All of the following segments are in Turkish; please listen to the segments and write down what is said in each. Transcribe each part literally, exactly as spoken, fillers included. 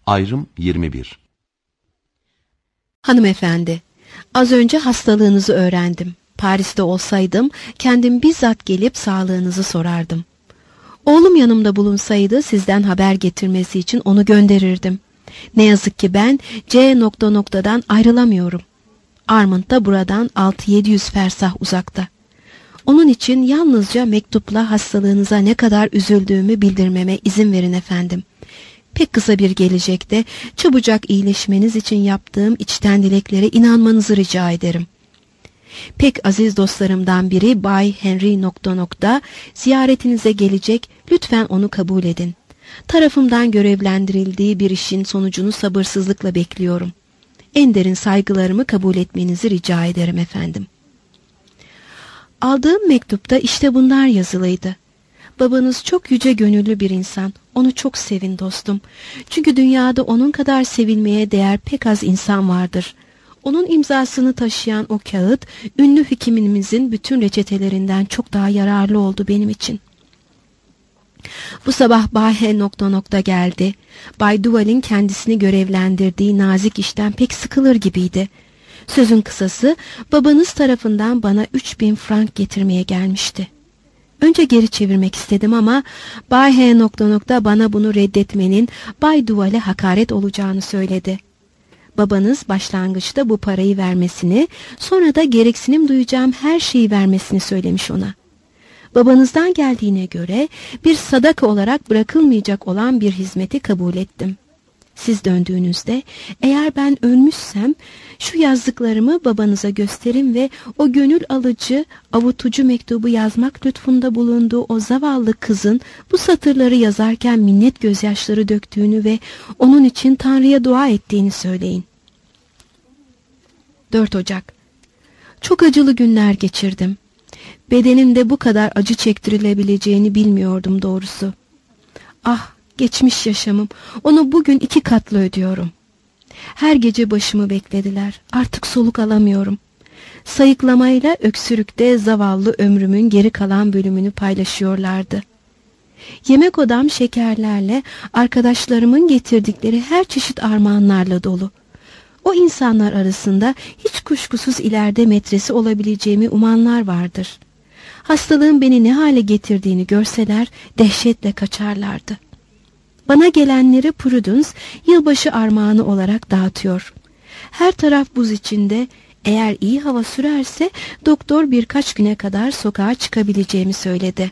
Ayrım yirmi bir. Hanımefendi, az önce hastalığınızı öğrendim. Paris'te olsaydım kendim bizzat gelip sağlığınızı sorardım. Oğlum yanımda bulunsaydı sizden haber getirmesi için onu gönderirdim. Ne yazık ki ben C nokta noktadan ayrılamıyorum. Armand da buradan altı yedi yüz fersah uzakta. Onun için yalnızca mektupla hastalığınıza ne kadar üzüldüğümü bildirmeme izin verin efendim. Pek kısa bir gelecekte çabucak iyileşmeniz için yaptığım içten dileklere inanmanızı rica ederim. Pek aziz dostlarımdan biri Bay Henry nokta nokta ziyaretinize gelecek, lütfen onu kabul edin. Tarafımdan görevlendirildiği bir işin sonucunu sabırsızlıkla bekliyorum. En derin saygılarımı kabul etmenizi rica ederim efendim. Aldığım mektupta işte bunlar yazılıydı. Babanız çok yüce gönüllü bir insan. Onu çok sevin dostum. Çünkü dünyada onun kadar sevilmeye değer pek az insan vardır. Onun imzasını taşıyan o kağıt, ünlü hekimimizin bütün reçetelerinden çok daha yararlı oldu benim için. Bu sabah Bay H nokta nokta geldi. Bay Duval'in kendisini görevlendirdiği nazik işten pek sıkılır gibiydi. Sözün kısası, babanız tarafından bana üç bin frank getirmeye gelmişti. Önce geri çevirmek istedim ama Bay H nokta nokta bana bunu reddetmenin Bay Duval'e hakaret olacağını söyledi. Babanız başlangıçta bu parayı vermesini, sonra da gereksinim duyacağım her şeyi vermesini söylemiş ona. Babanızdan geldiğine göre bir sadaka olarak bırakılmayacak olan bir hizmeti kabul ettim. Siz döndüğünüzde eğer ben ölmüşsem şu yazdıklarımı babanıza gösterin ve o gönül alıcı, avutucu mektubu yazmak lütfunda bulunduğu o zavallı kızın bu satırları yazarken minnet gözyaşları döktüğünü ve onun için Tanrı'ya dua ettiğini söyleyin. dört Ocak. Çok acılı günler geçirdim. Bedenimde bu kadar acı çektirilebileceğini bilmiyordum doğrusu. Ah, geçmiş yaşamım, onu bugün iki katlı ödüyorum. Her gece başımı beklediler, artık soluk alamıyorum. Sayıklamayla öksürükte zavallı ömrümün geri kalan bölümünü paylaşıyorlardı. Yemek odam şekerlerle, arkadaşlarımın getirdikleri her çeşit armağanlarla dolu. O insanlar arasında hiç kuşkusuz ileride metresi olabileceğimi umanlar vardır. Hastalığın beni ne hale getirdiğini görseler dehşetle kaçarlardı. Bana gelenleri Prudence yılbaşı armağanı olarak dağıtıyor. Her taraf buz içinde, eğer iyi hava sürerse doktor birkaç güne kadar sokağa çıkabileceğimi söyledi.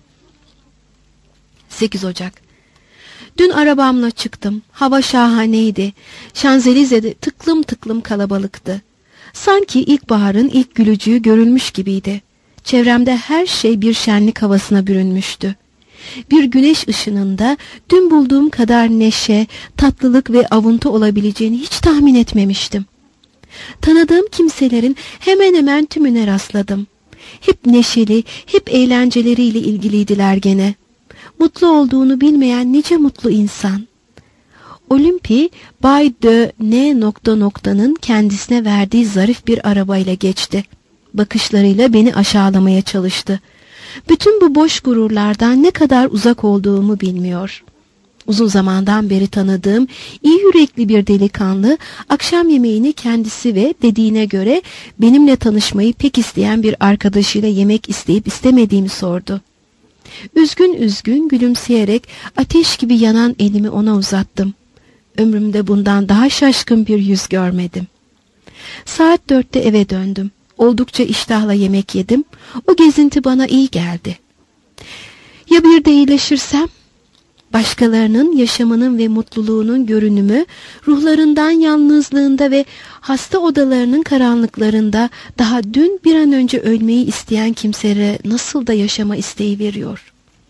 sekiz Ocak. Dün arabamla çıktım. Hava şahaneydi. Şanzelize'de tıklım tıklım kalabalıktı. Sanki ilkbaharın ilk gülücüğü görülmüş gibiydi. Çevremde her şey bir şenlik havasına bürünmüştü. Bir güneş ışınında dün bulduğum kadar neşe, tatlılık ve avuntu olabileceğini hiç tahmin etmemiştim. Tanıdığım kimselerin hemen hemen tümüne rastladım. Hep neşeli, hep eğlenceleriyle ilgiliydiler gene. Mutlu olduğunu bilmeyen nice mutlu insan. Olympi, Bay de N nokta nokta'nın kendisine verdiği zarif bir arabayla geçti. Bakışlarıyla beni aşağılamaya çalıştı. Bütün bu boş gururlardan ne kadar uzak olduğumu bilmiyor. Uzun zamandan beri tanıdığım iyi yürekli bir delikanlı, akşam yemeğini kendisi ve dediğine göre benimle tanışmayı pek isteyen bir arkadaşıyla yemek isteyip istemediğimi sordu. Üzgün üzgün gülümseyerek ateş gibi yanan elimi ona uzattım. Ömrümde bundan daha şaşkın bir yüz görmedim. Saat dörtte eve döndüm. Oldukça iştahla yemek yedim. O gezinti bana iyi geldi. Ya bir de iyileşirsem? Başkalarının yaşamının ve mutluluğunun görünümü, ruhlarından yalnızlığında ve hasta odalarının karanlıklarında daha dün bir an önce ölmeyi isteyen kimselere nasıl da yaşama isteği veriyor.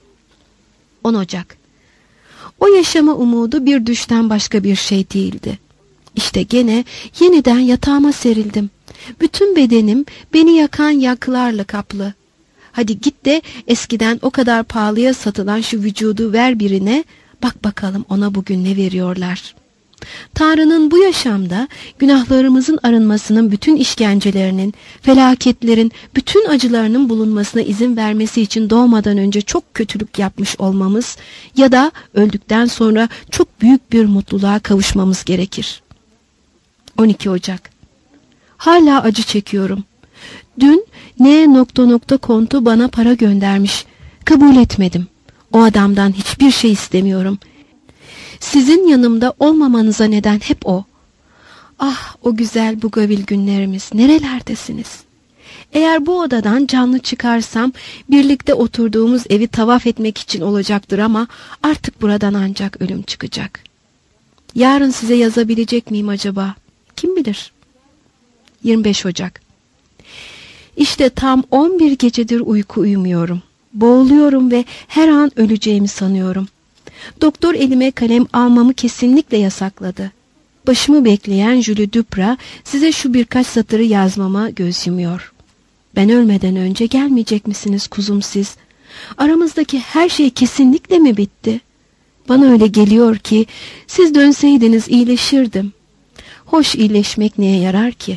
on Ocak. O yaşama umudu bir düşten başka bir şey değildi. İşte gene yeniden yatağıma serildim. Bütün bedenim beni yakan yakılarla kaplı. Hadi git de eskiden o kadar pahalıya satılan şu vücudu ver birine, bak bakalım ona bugün ne veriyorlar. Tanrı'nın bu yaşamda günahlarımızın arınmasının, bütün işkencelerinin, felaketlerin, bütün acılarının bulunmasına izin vermesi için doğmadan önce çok kötülük yapmış olmamız ya da öldükten sonra çok büyük bir mutluluğa kavuşmamız gerekir. on iki Ocak. Hala acı çekiyorum. Dün ne nokta nokta kontu bana para göndermiş. Kabul etmedim. O adamdan hiçbir şey istemiyorum. Sizin yanımda olmamanıza neden hep o. Ah, o güzel Bugavil günlerimiz, nerelerdesiniz? Eğer bu odadan canlı çıkarsam birlikte oturduğumuz evi tavaf etmek için olacaktır ama artık buradan ancak ölüm çıkacak. Yarın size yazabilecek miyim acaba? Kim bilir? yirmi beş Ocak. İşte tam on bir gecedir uyku uyumuyorum. Boğuluyorum ve her an öleceğimi sanıyorum. Doktor elime kalem almamı kesinlikle yasakladı. Başımı bekleyen Julie Duprat size şu birkaç satırı yazmama göz yumuyor. Ben ölmeden önce gelmeyecek misiniz kuzum siz? Aramızdaki her şey kesinlikle mi bitti? Bana öyle geliyor ki siz dönseydiniz iyileşirdim. Hoş, iyileşmek neye yarar ki?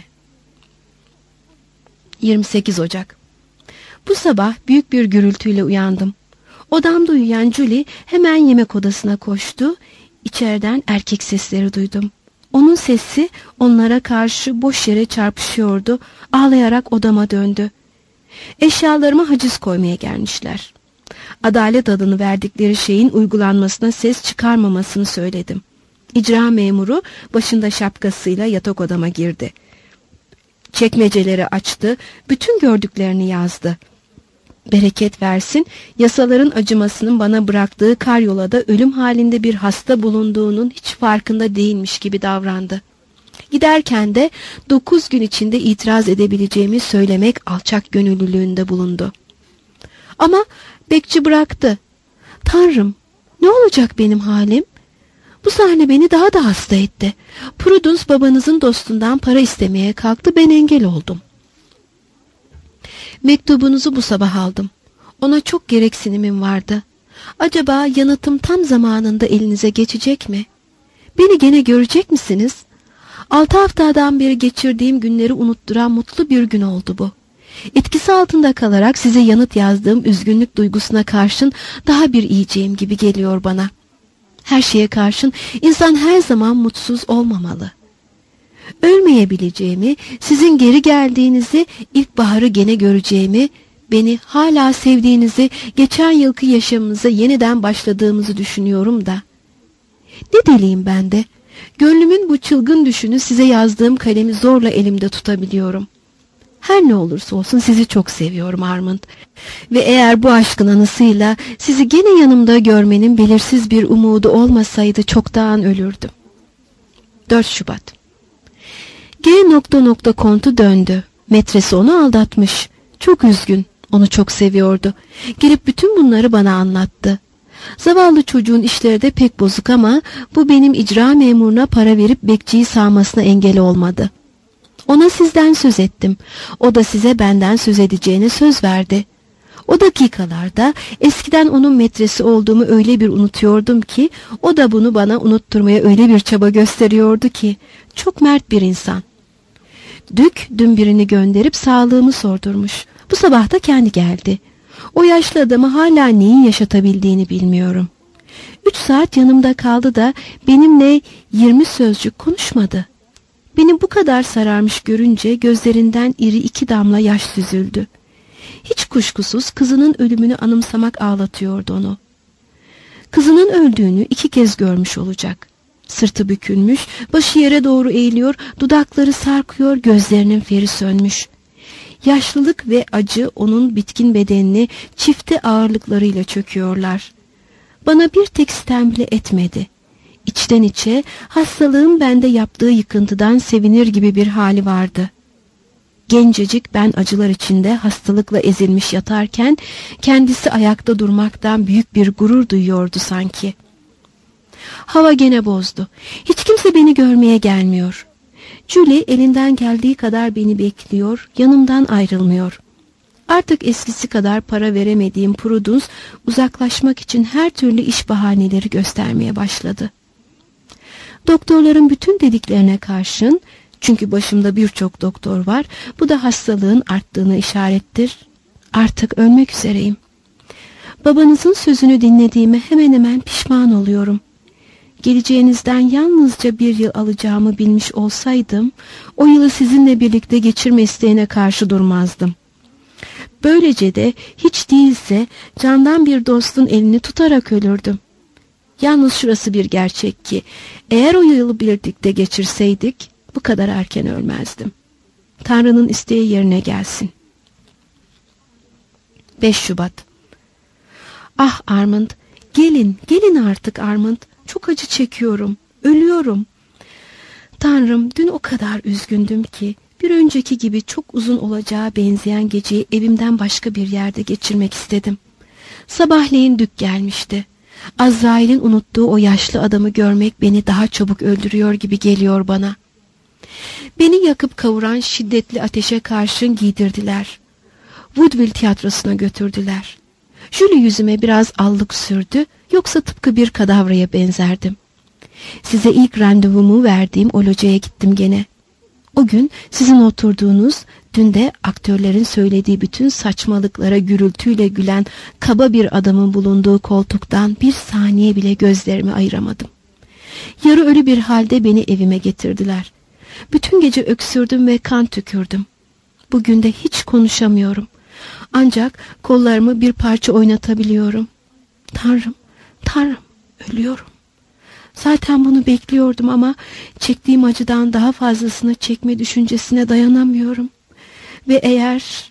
yirmi sekiz Ocak. Bu sabah büyük bir gürültüyle uyandım. Odamda uyuyan Julie hemen yemek odasına koştu. İçeriden erkek sesleri duydum. Onun sesi onlara karşı boş yere çarpışıyordu. Ağlayarak odama döndü. Eşyalarıma haciz koymaya gelmişler. Adalet adını verdikleri şeyin uygulanmasına ses çıkarmamasını söyledim. İcra memuru başında şapkasıyla yatak odama girdi. Çekmeceleri açtı, bütün gördüklerini yazdı. Bereket versin, yasaların acımasının bana bıraktığı karyolada ölüm halinde bir hasta bulunduğunun hiç farkında değilmiş gibi davrandı. Giderken de dokuz gün içinde itiraz edebileceğimi söylemek alçak gönüllülüğünde bulundu. Ama bekçi bıraktı. Tanrım, ne olacak benim halim? Bu sahne beni daha da hasta etti. Prudence babanızın dostundan para istemeye kalktı, ben engel oldum. Mektubunuzu bu sabah aldım. Ona çok gereksinimim vardı. Acaba yanıtım tam zamanında elinize geçecek mi? Beni gene görecek misiniz? Altı haftadan beri geçirdiğim günleri unutturan mutlu bir gün oldu bu. Etkisi altında kalarak size yanıt yazdığım üzgünlük duygusuna karşın daha bir iyiceyim gibi geliyor bana. Her şeye karşın insan her zaman mutsuz olmamalı. Ölmeyebileceğimi, sizin geri geldiğinizi, ilkbaharı gene göreceğimi, beni hala sevdiğinizi, geçen yılki yaşamımıza yeniden başladığımızı düşünüyorum da. Ne deliyim ben de, gönlümün bu çılgın düşünü size yazdığım kalemi zorla elimde tutabiliyorum. Her ne olursa olsun sizi çok seviyorum Armand. Ve eğer bu aşkın anısıyla sizi gene yanımda görmenin belirsiz bir umudu olmasaydı çoktan ölürdüm. dört Şubat. G nokta nokta kontu döndü. Metresi onu aldatmış. Çok üzgün. Onu çok seviyordu. Gelip bütün bunları bana anlattı. Zavallı çocuğun işleri de pek bozuk ama bu benim icra memuruna para verip bekçiyi sağmasına engel olmadı. Ona sizden söz ettim. O da size benden söz edeceğine söz verdi. O dakikalarda eskiden onun metresi olduğumu öyle bir unutuyordum ki o da bunu bana unutturmaya öyle bir çaba gösteriyordu ki çok mert bir insan. Dük dün birini gönderip sağlığımı sordurmuş. Bu sabah da kendi geldi. O yaşlı adamı hala neyin yaşatabildiğini bilmiyorum. Üç saat yanımda kaldı da benimle yirmi sözcük konuşmadı. Beni bu kadar sararmış görünce gözlerinden iri iki damla yaş süzüldü. Hiç kuşkusuz kızının ölümünü anımsamak ağlatıyordu onu. Kızının öldüğünü iki kez görmüş olacak. Sırtı bükülmüş, başı yere doğru eğiliyor, dudakları sarkıyor, gözlerinin feri sönmüş. Yaşlılık ve acı onun bitkin bedenini çifte ağırlıklarıyla çöküyorlar. Bana bir tek sitem bile etmedi. İçten içe hastalığın bende yaptığı yıkıntıdan sevinir gibi bir hali vardı. Gencecik ben acılar içinde hastalıkla ezilmiş yatarken kendisi ayakta durmaktan büyük bir gurur duyuyordu sanki. Hava gene bozdu. Hiç kimse beni görmeye gelmiyor. Julie elinden geldiği kadar beni bekliyor, yanımdan ayrılmıyor. Artık eskisi kadar para veremediğim Prudence uzaklaşmak için her türlü iş bahaneleri göstermeye başladı. Doktorların bütün dediklerine karşın, çünkü başımda birçok doktor var, bu da hastalığın arttığına işarettir. Artık ölmek üzereyim. Babanızın sözünü dinlediğime hemen hemen pişman oluyorum. Geleceğinizden yalnızca bir yıl alacağımı bilmiş olsaydım, o yılı sizinle birlikte geçirme isteğine karşı durmazdım. Böylece de hiç değilse candan bir dostun elini tutarak ölürdüm. Yalnız şurası bir gerçek ki, eğer o yılı birlikte geçirseydik, bu kadar erken ölmezdim. Tanrı'nın isteği yerine gelsin. beş Şubat. Ah Armand, gelin, gelin artık Armand. Çok acı çekiyorum, ölüyorum. Tanrım, dün o kadar üzgündüm ki, bir önceki gibi çok uzun olacağı benzeyen geceyi evimden başka bir yerde geçirmek istedim. Sabahleyin Dük gelmişti. Azrail'in unuttuğu o yaşlı adamı görmek beni daha çabuk öldürüyor gibi geliyor bana. Beni yakıp kavuran şiddetli ateşe karşın giydirdiler. Woodville tiyatrosuna götürdüler. Julie yüzüme biraz allık sürdü, yoksa tıpkı bir kadavraya benzerdim. Size ilk randevumu verdiğim o locaya gittim gene. O gün sizin oturduğunuz, dün de aktörlerin söylediği bütün saçmalıklara gürültüyle gülen kaba bir adamın bulunduğu koltuktan bir saniye bile gözlerimi ayıramadım. Yarı ölü bir halde beni evime getirdiler. Bütün gece öksürdüm ve kan tükürdüm. Bugün de hiç konuşamıyorum. Ancak kollarımı bir parça oynatabiliyorum. Tanrım, Tanrım, ölüyorum. Zaten bunu bekliyordum ama çektiğim acıdan daha fazlasını çekme düşüncesine dayanamıyorum. Ve eğer...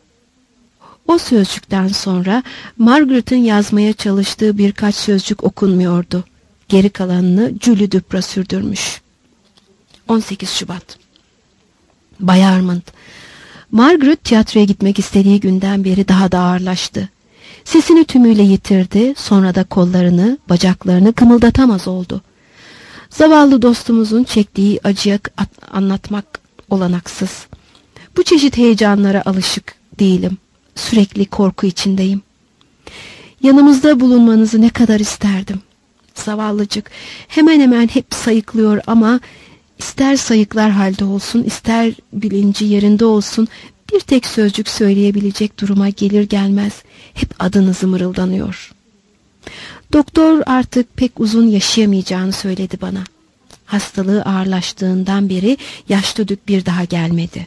O sözcükten sonra Margaret'ın yazmaya çalıştığı birkaç sözcük okunmuyordu. Geri kalanını Julie Duprat sürdürmüş. on sekiz Şubat. Bay Armand, Margaret tiyatroya gitmek istediği günden beri daha da ağırlaştı. Sesini tümüyle yitirdi, sonra da kollarını, bacaklarını kımıldatamaz oldu. Zavallı dostumuzun çektiği acıya anlatmak olanaksız. Bu çeşit heyecanlara alışık değilim. Sürekli korku içindeyim. Yanımızda bulunmanızı ne kadar isterdim. Zavallıcık hemen hemen hep sayıklıyor ama ister sayıklar halde olsun, ister bilinci yerinde olsun, bir tek sözcük söyleyebilecek duruma gelir gelmez hep adınızı mırıldanıyor. Doktor artık pek uzun yaşayamayacağını söyledi bana. Hastalığı ağırlaştığından beri yaşlı Dük bir daha gelmedi.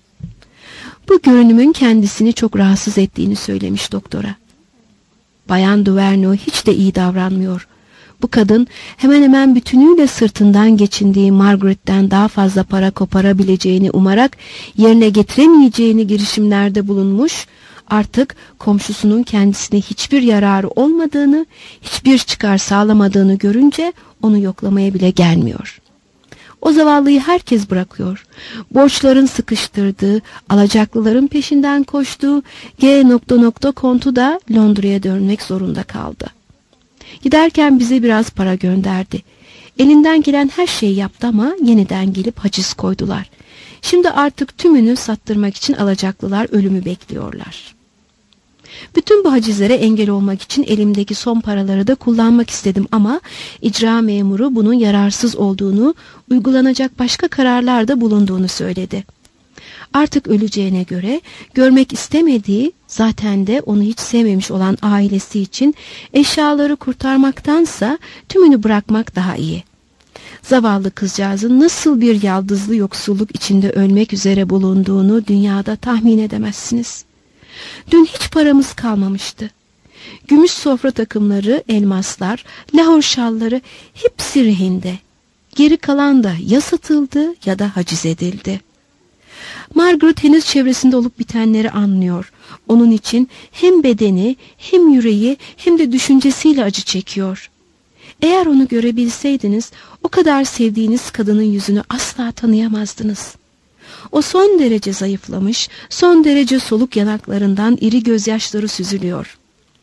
Bu görünümün kendisini çok rahatsız ettiğini söylemiş doktora. Bayan Duverneau hiç de iyi davranmıyor. Bu kadın hemen hemen bütünüyle sırtından geçindiği Margaret'ten daha fazla para koparabileceğini umarak yerine getiremeyeceğini girişimlerde bulunmuş, artık komşusunun kendisine hiçbir yararı olmadığını, hiçbir çıkar sağlamadığını görünce onu yoklamaya bile gelmiyor. O zavallıyı herkes bırakıyor. Borçların sıkıştırdığı, alacaklıların peşinden koştuğu G. kontu da Londra'ya dönmek zorunda kaldı. Giderken bize biraz para gönderdi. Elinden gelen her şeyi yaptı ama yeniden gelip haciz koydular. Şimdi artık tümünü sattırmak için alacaklılar ölümü bekliyorlar. Bütün bu hacizlere engel olmak için elimdeki son paraları da kullanmak istedim ama icra memuru bunun yararsız olduğunu, uygulanacak başka kararlar da bulunduğunu söyledi. Artık öleceğine göre görmek istemediği, zaten de onu hiç sevmemiş olan ailesi için eşyaları kurtarmaktansa tümünü bırakmak daha iyi. Zavallı kızcağızın nasıl bir yaldızlı yoksulluk içinde ölmek üzere bulunduğunu dünyada tahmin edemezsiniz. Dün hiç paramız kalmamıştı. Gümüş sofra takımları, elmaslar, lahor şalları hepsi rehinde. Geri kalan da ya satıldı ya da haciz edildi. Margaret henüz çevresinde olup bitenleri anlıyor. Onun için hem bedeni, hem yüreği, hem de düşüncesiyle acı çekiyor. Eğer onu görebilseydiniz, o kadar sevdiğiniz kadının yüzünü asla tanıyamazdınız. O son derece zayıflamış, son derece soluk yanaklarından iri gözyaşları süzülüyor.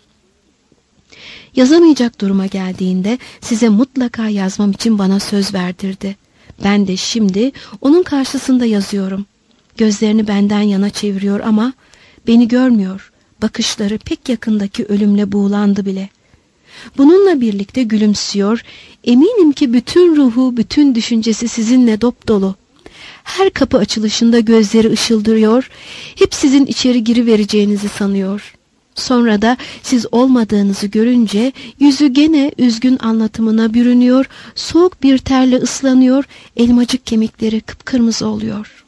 Yazamayacak duruma geldiğinde size mutlaka yazmam için bana söz verdirdi. Ben de şimdi onun karşısında yazıyorum. Gözlerini benden yana çeviriyor ama beni görmüyor. Bakışları pek yakındaki ölümle buğulandı bile. Bununla birlikte gülümsüyor, eminim ki bütün ruhu, bütün düşüncesi sizinle dopdolu. Her kapı açılışında gözleri ışıldıyor, hep sizin içeri girivereceğinizi sanıyor. Sonra da siz olmadığınızı görünce yüzü gene üzgün anlatımına bürünüyor, soğuk bir terle ıslanıyor, elmacık kemikleri kıpkırmızı oluyor.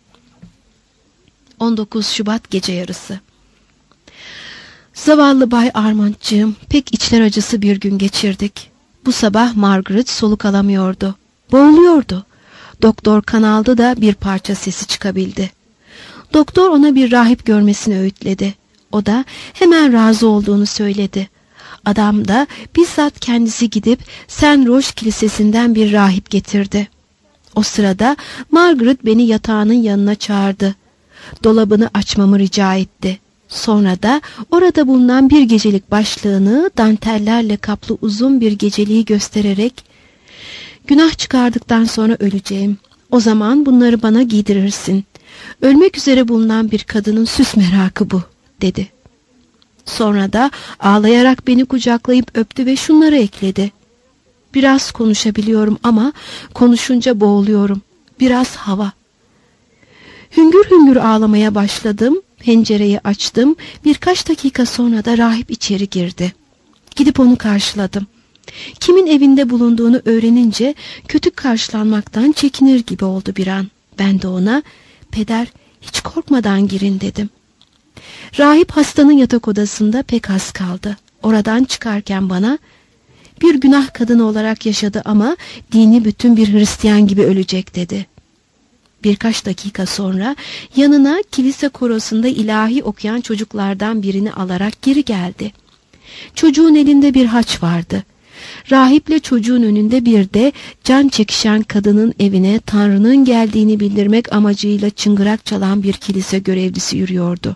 on dokuz Şubat gece yarısı. Zavallı Bay Armand'cığım, pek içler acısı bir gün geçirdik. Bu sabah Margaret soluk alamıyordu. Boğuluyordu. Doktor kan aldı da bir parça sesi çıkabildi. Doktor ona bir rahip görmesini öğütledi. O da hemen razı olduğunu söyledi. Adam da bizzat kendisi gidip Saint Roch Kilisesi'nden bir rahip getirdi. O sırada Margaret beni yatağının yanına çağırdı. Dolabını açmamı rica etti. Sonra da orada bulunan bir gecelik başlığını dantellerle kaplı uzun bir geceliği göstererek "Günah çıkardıktan sonra öleceğim. O zaman bunları bana giydirirsin. Ölmek üzere bulunan bir kadının süs merakı bu," dedi. Sonra da ağlayarak beni kucaklayıp öptü ve şunları ekledi: "Biraz konuşabiliyorum ama konuşunca boğuluyorum. Biraz hava." Hüngür hüngür ağlamaya başladım. Pencereyi açtım. Birkaç dakika sonra da rahip içeri girdi. Gidip onu karşıladım. Kimin evinde bulunduğunu öğrenince kötü karşılanmaktan çekinir gibi oldu bir an. Ben de ona "Peder, hiç korkmadan girin," dedim. Rahip hastanın yatak odasında pek az kaldı. Oradan çıkarken bana "Bir günah kadını olarak yaşadı ama dini bütün bir Hristiyan gibi ölecek," dedi. Birkaç dakika sonra yanına kilise korosunda ilahi okuyan çocuklardan birini alarak geri geldi. Çocuğun elinde bir haç vardı. Rahiple çocuğun önünde bir de can çekişen kadının evine Tanrı'nın geldiğini bildirmek amacıyla çıngırak çalan bir kilise görevlisi yürüyordu.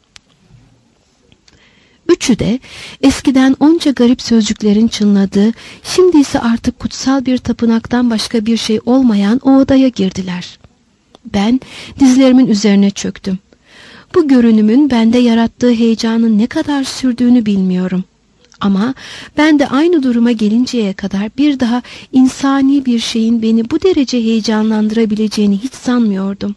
Üçü de eskiden onca garip sözcüklerin çınladığı, şimdi ise artık kutsal bir tapınaktan başka bir şey olmayan o odaya girdiler. Ben dizlerimin üzerine çöktüm. Bu görünümün bende yarattığı heyecanın ne kadar sürdüğünü bilmiyorum. Ama ben de aynı duruma gelinceye kadar bir daha insani bir şeyin beni bu derece heyecanlandırabileceğini hiç sanmıyordum.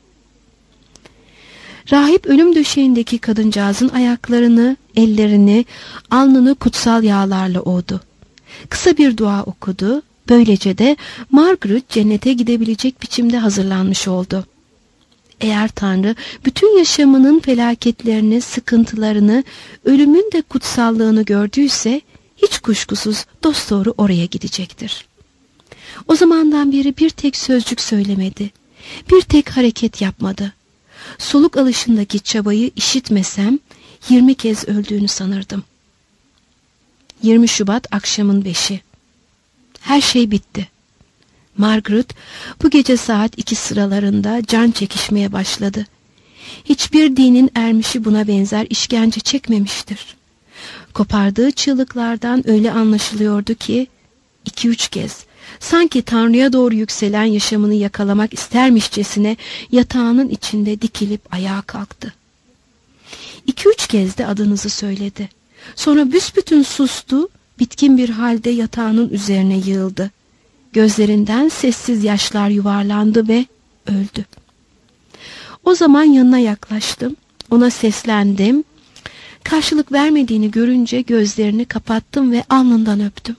Rahip ölüm döşeğindeki kadıncağızın ayaklarını, ellerini, alnını kutsal yağlarla ovdu. Kısa bir dua okudu. Böylece de Margaret cennete gidebilecek biçimde hazırlanmış oldu. Eğer Tanrı bütün yaşamının felaketlerini, sıkıntılarını, ölümün de kutsallığını gördüyse hiç kuşkusuz dosdoğru oraya gidecektir. O zamandan beri bir tek sözcük söylemedi. Bir tek hareket yapmadı. Soluk alışındaki çabayı işitmesem yirmi kez öldüğünü sanırdım. yirmi Şubat akşamın beşi. Her şey bitti. Margaret bu gece saat iki sıralarında can çekişmeye başladı. Hiçbir dinin ermişi buna benzer işkence çekmemiştir. Kopardığı çığlıklardan öyle anlaşılıyordu ki iki üç kez sanki Tanrı'ya doğru yükselen yaşamını yakalamak istermişçesine yatağının içinde dikilip ayağa kalktı. İki üç kez de adınızı söyledi. Sonra büsbütün sustu, bitkin bir halde yatağının üzerine yığıldı. Gözlerinden sessiz yaşlar yuvarlandı ve öldü. O zaman yanına yaklaştım, ona seslendim. Karşılık vermediğini görünce gözlerini kapattım ve alnından öptüm.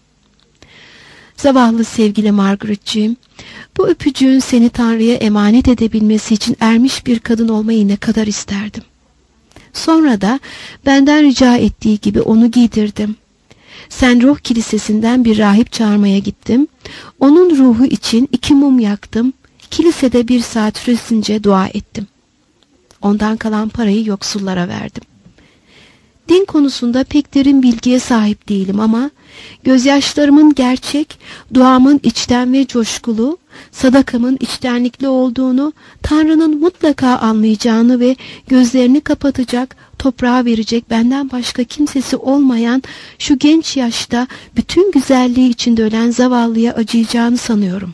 Zavallı sevgili Margaret'ciğim, bu öpücüğün seni Tanrı'ya emanet edebilmesi için ermiş bir kadın olmayı ne kadar isterdim. Sonra da benden rica ettiği gibi onu giydirdim. Saint Roch Kilisesi'nden bir rahip çağırmaya gittim. Onun ruhu için iki mum yaktım. Kilisede bir saat süresince dua ettim. Ondan kalan parayı yoksullara verdim. Din konusunda pek derin bilgiye sahip değilim ama gözyaşlarımın gerçek, duamın içten ve coşkulu, sadakamın içtenlikli olduğunu, Tanrı'nın mutlaka anlayacağını ve gözlerini kapatacak, toprağa verecek benden başka kimsesi olmayan şu genç yaşta bütün güzelliği içinde ölen zavallıya acıyacağını sanıyorum.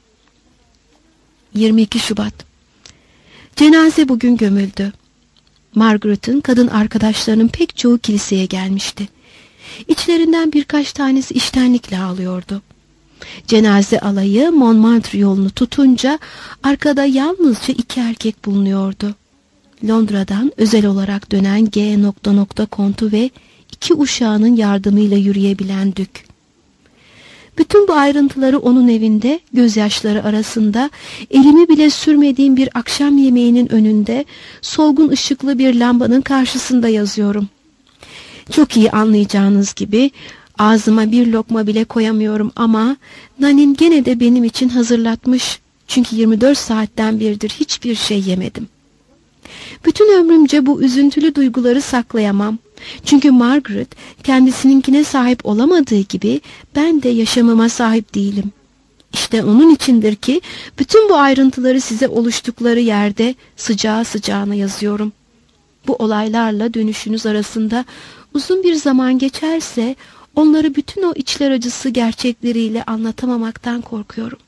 yirmi iki Şubat. Cenaze bugün gömüldü. Margaret'ın kadın arkadaşlarının pek çoğu kiliseye gelmişti. İçlerinden birkaç tanesi içtenlikle ağlıyordu. Cenaze alayı Montmartre yolunu tutunca arkada yalnızca iki erkek bulunuyordu. Londra'dan özel olarak dönen G. kontu ve iki uşağının yardımıyla yürüyebilen Dük. Bütün bu ayrıntıları onun evinde, gözyaşları arasında, elimi bile sürmediğim bir akşam yemeğinin önünde, solgun ışıklı bir lambanın karşısında yazıyorum. Çok iyi anlayacağınız gibi ağzıma bir lokma bile koyamıyorum ama Nanin gene de benim için hazırlatmış. Çünkü yirmi dört saatten beridir hiçbir şey yemedim. Bütün ömrümce bu üzüntülü duyguları saklayamam. Çünkü Margaret kendisininkine sahip olamadığı gibi ben de yaşamıma sahip değilim. İşte onun içindir ki bütün bu ayrıntıları size oluştukları yerde sıcağı sıcağına yazıyorum. Bu olaylarla dönüşünüz arasında uzun bir zaman geçerse onları bütün o içler acısı gerçekleriyle anlatamamaktan korkuyorum.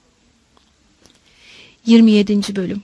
yirmi yedinci Bölüm.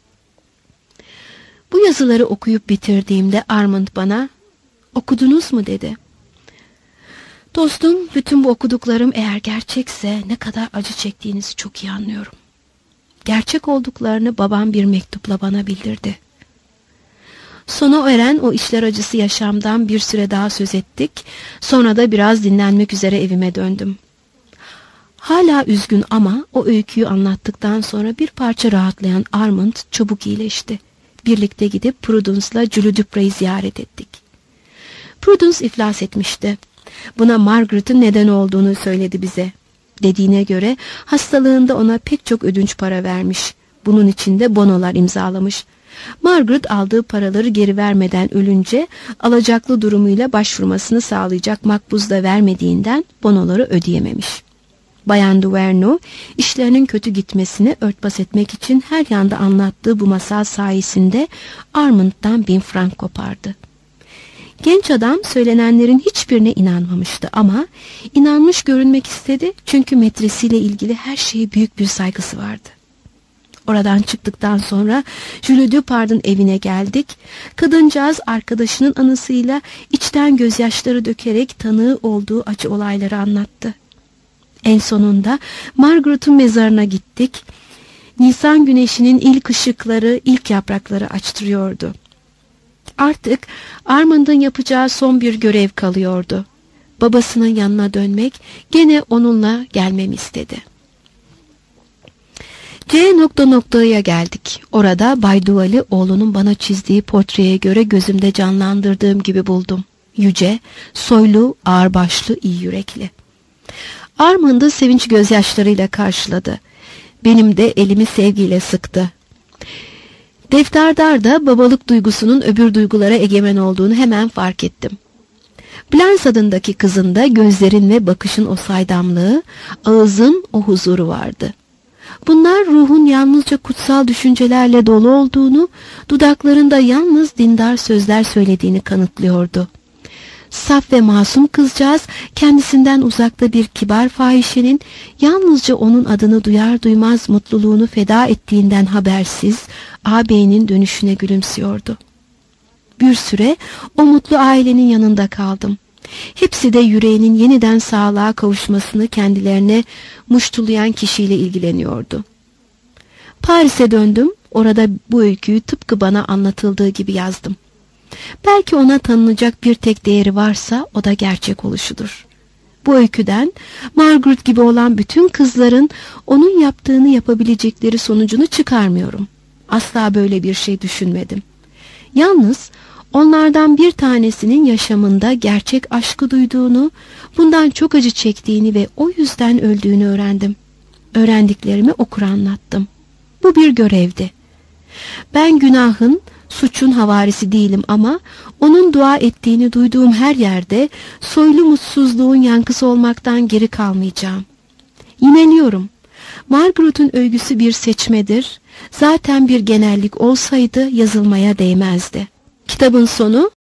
Bu yazıları okuyup bitirdiğimde Armand bana, "Okudunuz mu?" dedi. Dostum, bütün bu okuduklarım eğer gerçekse ne kadar acı çektiğinizi çok iyi anlıyorum. Gerçek olduklarını babam bir mektupla bana bildirdi. Sona eren o içler acısı yaşamdan bir süre daha söz ettik. Sonra da biraz dinlenmek üzere evime döndüm. Hala üzgün ama o öyküyü anlattıktan sonra bir parça rahatlayan Armand çabuk iyileşti. Birlikte gidip Prudence'la Julie Dupray'i ziyaret ettik. Prudence iflas etmişti. Buna Margaret'ın neden olduğunu söyledi bize. Dediğine göre hastalığında ona pek çok ödünç para vermiş. Bunun için de bonolar imzalamış. Margaret aldığı paraları geri vermeden ölünce alacaklı durumuyla başvurmasını sağlayacak makbuz da vermediğinden bonoları ödeyememiş. Bayan Duverneau işlerinin kötü gitmesini örtbas etmek için her yanda anlattığı bu masal sayesinde Armand'dan bin frank kopardı. Genç adam söylenenlerin hiçbirine inanmamıştı ama inanmış görünmek istedi çünkü metresiyle ilgili her şeye büyük bir saygısı vardı. Oradan çıktıktan sonra Julie Dupard'ın evine geldik. Kadıncağız arkadaşının anısıyla içten gözyaşları dökerek tanığı olduğu acı olayları anlattı. En sonunda Margaret'ın mezarına gittik. Nisan güneşinin ilk ışıkları, ilk yaprakları açtırıyordu. Artık Armand'ın yapacağı son bir görev kalıyordu. Babasının yanına dönmek, gene onunla gelmemi istedi. C nokta noktaya geldik. Orada Bay Duval'i oğlunun bana çizdiği portreye göre gözümde canlandırdığım gibi buldum. Yüce, soylu, ağırbaşlı, iyi yürekli. Armand'ı sevinç gözyaşlarıyla karşıladı. Benim de elimi sevgiyle sıktı. Defterdarda babalık duygusunun öbür duygulara egemen olduğunu hemen fark ettim. Blanche adındaki kızında gözlerin ve bakışın o saydamlığı, ağızın o huzuru vardı. Bunlar ruhun yalnızca kutsal düşüncelerle dolu olduğunu, dudaklarında yalnız dindar sözler söylediğini kanıtlıyordu. Saf ve masum kızcağız kendisinden uzakta bir kibar fahişenin yalnızca onun adını duyar duymaz mutluluğunu feda ettiğinden habersiz ağabeyinin dönüşüne gülümsüyordu. Bir süre o mutlu ailenin yanında kaldım. Hepsi de yüreğinin yeniden sağlığa kavuşmasını kendilerine muştulayan kişiyle ilgileniyordu. Paris'e döndüm. Orada bu öyküyü tıpkı bana anlatıldığı gibi yazdım. Belki ona tanınacak bir tek değeri varsa o da gerçek oluşudur. Bu öyküden Margaret gibi olan bütün kızların onun yaptığını yapabilecekleri sonucunu çıkarmıyorum. Asla böyle bir şey düşünmedim. Yalnız onlardan bir tanesinin yaşamında gerçek aşkı duyduğunu, bundan çok acı çektiğini ve o yüzden öldüğünü öğrendim. Öğrendiklerimi okura anlattım. Bu bir görevdi. Ben günahın, suçun havarisi değilim ama onun dua ettiğini duyduğum her yerde soylu mutsuzluğun yankısı olmaktan geri kalmayacağım. Yineliyorum. Margaret'ın övgüsü bir seçmedir. Zaten bir genellik olsaydı yazılmaya değmezdi. Kitabın sonu